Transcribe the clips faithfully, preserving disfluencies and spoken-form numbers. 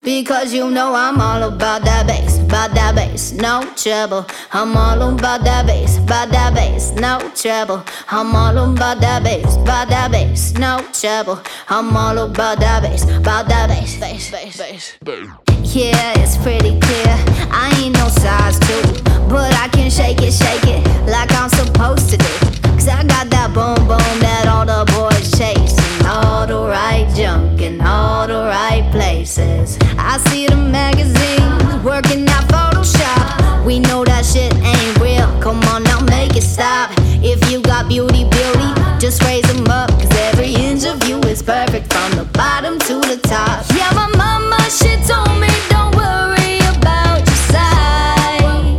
Because you know I'm all about that bass, about that bass, no trouble. I'm all about that bass, about that bass, no trouble. I'm all about that bass, about that bass, no trouble. I'm all about that bass, about that bass, bass, bass, bass. Yeah, it's pretty clear, I ain't no size two, but I can shake it, shake it like I'm supposed to do. Cause I got that boom boom that all the boys chasing, all the right junk in all the right places. I see the magazines working out Photoshop. We know that shit ain't real, come on now make it stop. If you got beauty, beauty, just raise them up. Cause every inch of you is perfect from the bottom to the top. Yeah, my mama, she told me don't worry about your size.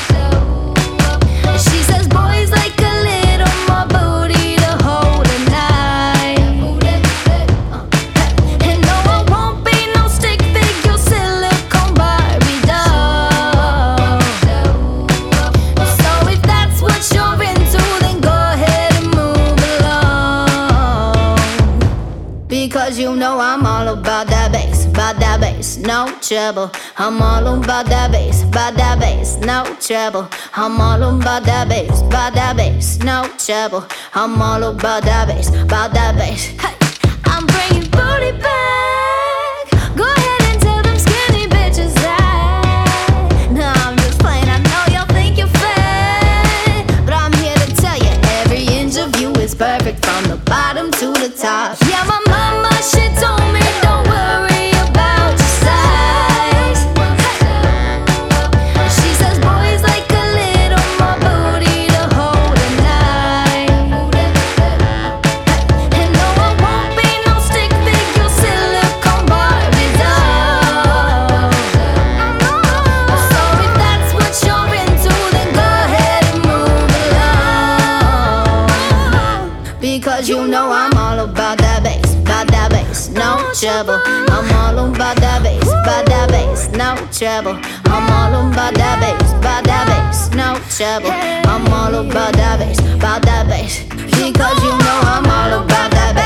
She says boys like a little more booty to hold at night. And no, I won't be no stick figure silicone Barbie doll. So if that's what you're into, then go ahead and move along. Because you know I'm all about that bass, about that bass, no trouble. I'm all about that bass, about that bass, no trouble. I'm all about that bass, about that bass, no trouble. I'm all about that bass, about that bass. Hey, I'm bringing booty back. Go ahead and tell them skinny bitches that. No, I'm just playing, I know y'all think you're fat, but I'm here to tell you every inch of you is perfect from the bottom to the top. Yeah, my mama, she told me don't worry about your size. She says boys like a little more booty to hold at night. And no, I won't be no stick figure silicone Barbie doll. So if that's what you're into, then go ahead and move along. Because you know I'm all about that bass, about that bass, no trouble. I'm all about that bass, about that bass, no trouble. I'm all about that bass, about that bass, no trouble. I'm all about that bass, about that bass. Because you know I'm all about that bass.